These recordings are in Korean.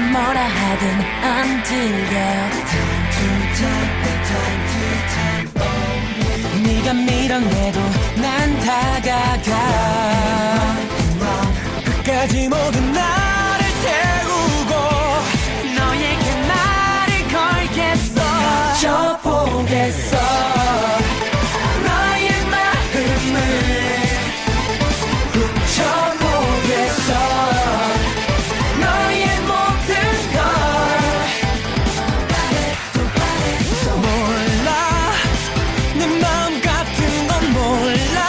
뭐라 하든 안 들려. 네가 밀어내도 난 다가가. 끝까지 모든 나를 태우고 너에게 말을 걸겠어. 져보겠어. 너의 마음을 훔쳐보겠어. 너의 모든 걸. 몰라 내 마음 같은 건 몰라.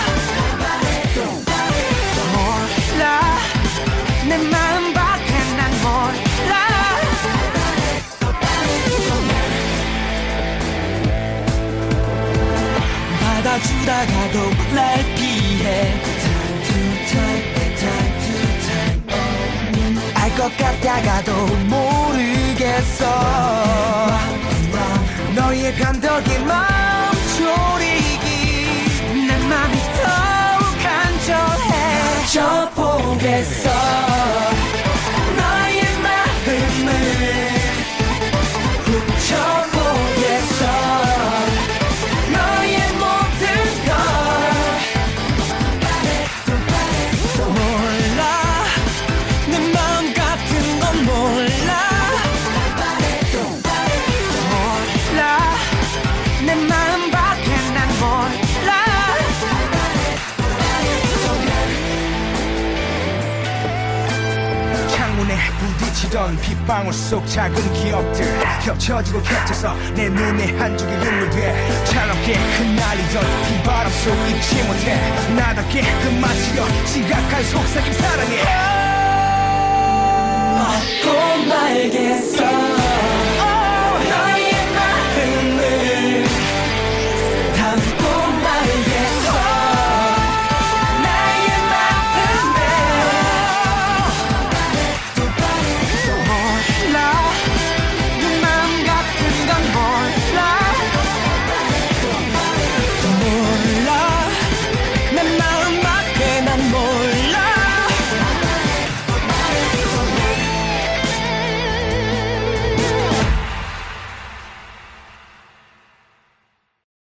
몰라 내 마음 밖에 난 몰라. 받아주다가도 날 피해. 알 것 같다가도 모르겠어. 너의 변덕에 마음 졸이기. 내 맘이 더욱 간절해. 져보겠어. 너의 마음을 훔쳐보겠어. 너의 모든 걸. 몰라 내 마음 같은 건 몰라. 몰라 내 마음 밖에 난 몰라. 창문에 부딪히던 빗방울 속 작은 기억들 겹쳐지고 겹쳐서 내 눈에 한 줄기 눈물돼. 차갑게 흩날리던 비바람 속 잊지 못해. 나답게 끝마치려 지각할 속삭임 사랑해. 꼭 말겠어.